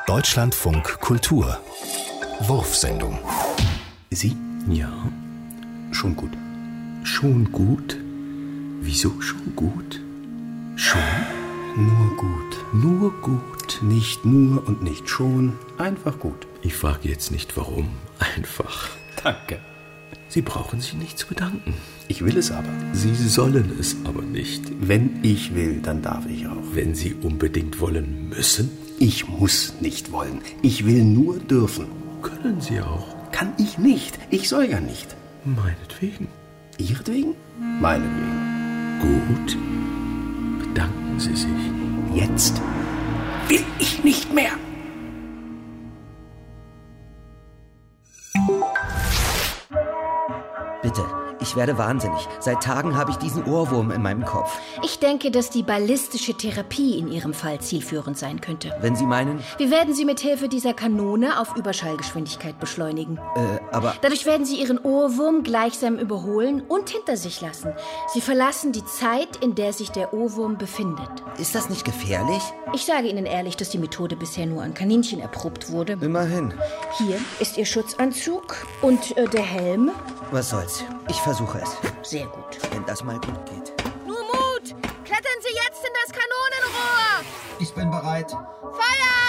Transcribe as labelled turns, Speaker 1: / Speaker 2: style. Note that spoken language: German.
Speaker 1: Deutschlandfunk Kultur. Wurfsendung.
Speaker 2: Sie?
Speaker 3: Ja.
Speaker 2: Schon gut.
Speaker 3: Schon gut? Wieso schon gut?
Speaker 2: Schon? Nur gut.
Speaker 3: Nur gut.
Speaker 2: Nicht nur und nicht schon. Einfach gut.
Speaker 3: Ich frage jetzt nicht warum. Einfach.
Speaker 2: Danke.
Speaker 3: Sie brauchen sich nicht zu bedanken.
Speaker 2: Ich will es aber.
Speaker 3: Sie sollen es aber nicht.
Speaker 2: Wenn ich will, dann darf ich auch.
Speaker 3: Wenn Sie unbedingt wollen müssen?
Speaker 2: Ich muss nicht wollen. Ich will nur dürfen.
Speaker 3: Können Sie auch.
Speaker 2: Kann ich nicht. Ich soll ja nicht.
Speaker 3: Meinetwegen.
Speaker 2: Ihretwegen? Meinetwegen.
Speaker 3: Gut. Bedanken Sie sich.
Speaker 2: Jetzt will ich nicht mehr.
Speaker 4: Bitte, ich werde wahnsinnig. Seit Tagen habe ich diesen Ohrwurm in meinem Kopf.
Speaker 5: Ich denke, dass die ballistische Therapie in Ihrem Fall zielführend sein könnte.
Speaker 4: Wenn Sie meinen...
Speaker 5: Wir werden Sie mit Hilfe dieser Kanone auf Überschallgeschwindigkeit beschleunigen.
Speaker 4: Aber...
Speaker 5: Dadurch werden Sie Ihren Ohrwurm gleichsam überholen und hinter sich lassen. Sie verlassen die Zeit, in der sich der Ohrwurm befindet.
Speaker 4: Ist das nicht gefährlich?
Speaker 5: Ich sage Ihnen ehrlich, dass die Methode bisher nur an Kaninchen erprobt wurde.
Speaker 4: Immerhin.
Speaker 5: Hier ist Ihr Schutzanzug und der Helm.
Speaker 4: Was soll's? Ich versuche es.
Speaker 5: Sehr gut.
Speaker 4: Wenn das mal gut geht.
Speaker 5: Nur Mut! Klettern Sie jetzt in das Kanonenrohr!
Speaker 4: Ich bin bereit.
Speaker 5: Feuer!